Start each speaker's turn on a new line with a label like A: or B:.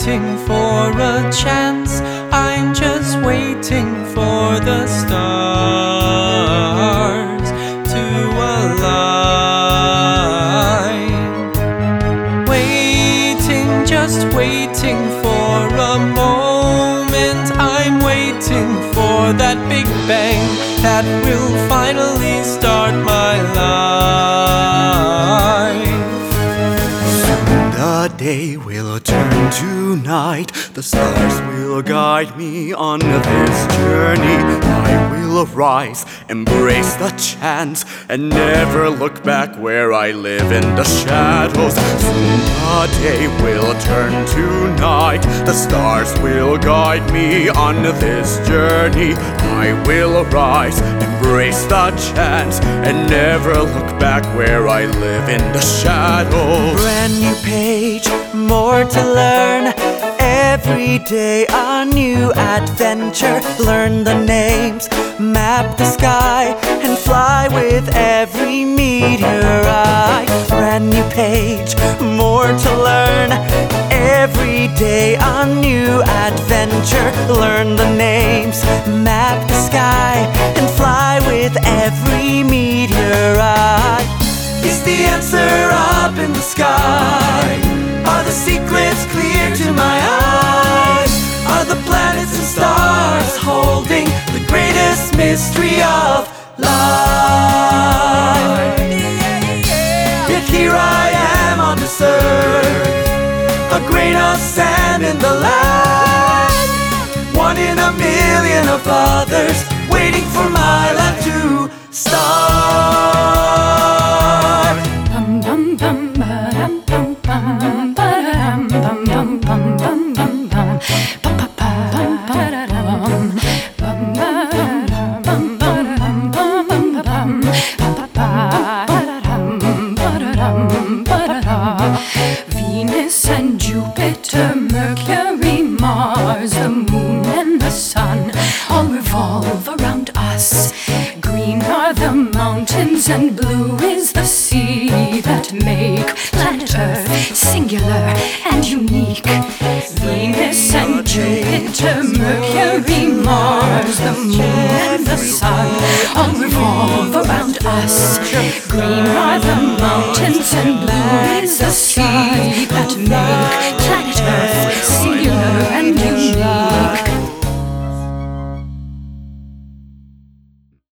A: waiting for a chance. I'm just waiting for the stars to align. Waiting, just waiting for a moment. I'm waiting for that big bang that will finally start my life.
B: The day will turn to night. The stars will guide me on this journey. I will arise, embrace the chance, and never look back where I live in the shadows. Soon the day will turn to night. The stars will guide me on this journey. I will arise, embrace the chance, and never look back where I live in the shadows.
C: Brand new page, more to learn. Every day a new adventure. Learn the names, map the sky, and fly with every meteorite. Brand new page, more to learn. Every day a new adventure. Learn the names, map the sky, and fly with every meteorite. Is the answer up in the sky? Are the secrets clear to my eyes? Are the planets and stars holding the greatest mystery of life? Yet here I am on this earth, a grain of sand in the land, one in a million of others, waiting for my life to start.
D: Venus and Jupiter, Mercury, Mars, the moon and the sun all revolve around us. Green are the mountains and blue is the sea that make planet Earth singular and unique. Venus and Jupiter, Mercury, Mars, the moon and the sun all revolve around us. Green are the mountains and blue is the sea